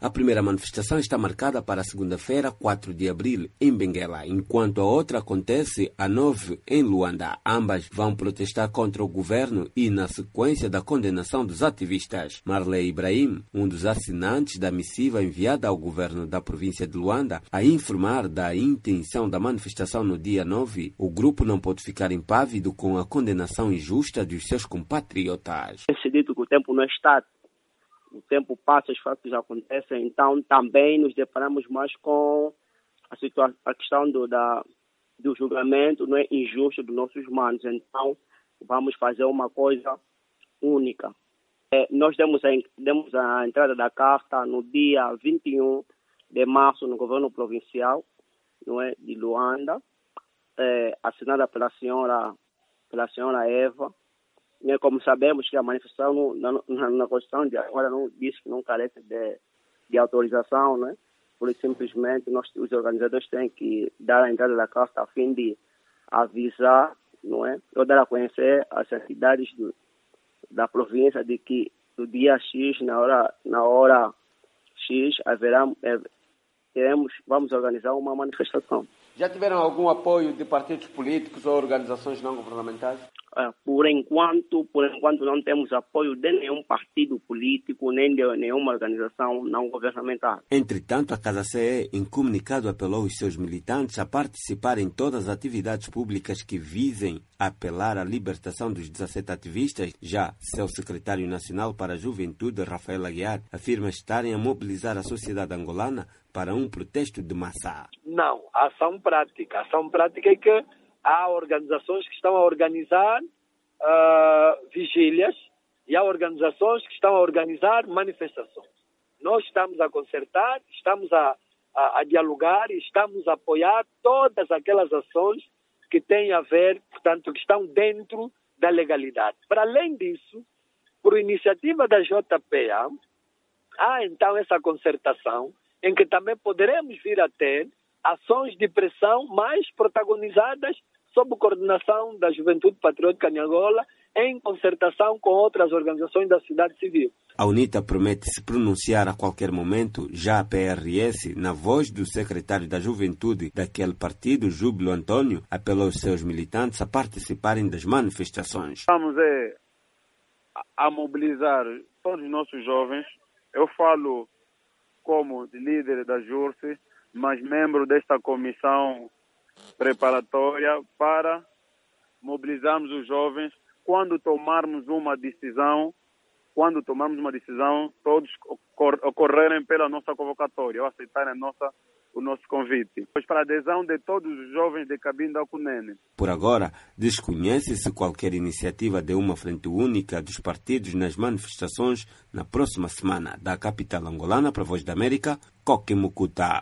A primeira manifestação está marcada para segunda-feira, 4 de abril, em Benguela, enquanto a outra acontece a 9 em Luanda. Ambas vão protestar contra o governo e na sequência da condenação dos ativistas. Marley Ibrahim, um dos assinantes da missiva enviada ao governo da província de Luanda, a informar da intenção da manifestação no dia 9, o grupo não pode ficar impávido com a condenação injusta dos seus compatriotas. É dito que o tempo não é estático. O tempo passa, os fatos acontecem, então também nos deparamos mais com a questão do julgamento, não é, injusto dos nossos manos. Então, vamos fazer uma coisa única. Nós demos a entrada da carta no dia 21 de março no governo provincial, não é, de Luanda, assinada pela senhora Eva. Como sabemos que a manifestação na Constituição de agora não diz que não carece de autorização, né? Por isso, simplesmente, os organizadores têm que dar a entrada da carta a fim de avisar, não é? Ou dar a conhecer as entidades da província de que no dia X, na hora X, vamos organizar uma manifestação. Já tiveram algum apoio de partidos políticos ou organizações não governamentais? Por enquanto não temos apoio de nenhum partido político, nem de nenhuma organização não governamental. Entretanto, a Casa CE, em comunicado, apelou os seus militantes a participar em todas as atividades públicas que visem apelar à libertação dos 17 ativistas. Já seu secretário nacional para a Juventude, Rafael Aguiar, afirma estarem a mobilizar a sociedade angolana para um protesto de massa. Não, ação prática. Ação prática é que há organizações que estão a organizar vigílias e há organizações que estão a organizar manifestações. Nós estamos a concertar, estamos a dialogar e estamos a apoiar todas aquelas ações que têm a ver, portanto, que estão dentro da legalidade. Para além disso, por iniciativa da JPA, há então essa concertação em que também poderemos vir a ter ações de pressão mais protagonizadas sob coordenação da Juventude Patriótica de Angola, em concertação com outras organizações da sociedade civil. A UNITA promete se pronunciar a qualquer momento. Já a PRS, na voz do secretário da Juventude daquele partido, Júbilo Antônio, apelou aos seus militantes a participarem das manifestações. Estamos a mobilizar todos os nossos jovens. Eu falo como líder da JURSE, mas membro desta comissão preparatória para mobilizarmos os jovens quando tomarmos uma decisão, todos ocorrerem pela nossa convocatória, ou aceitarem o nosso convite. Pois para a adesão de todos os jovens de Cabinda Cunene. Por agora, desconhece-se qualquer iniciativa de uma frente única dos partidos nas manifestações na próxima semana. Da capital angolana para a Voz da América, Coque Mucuta.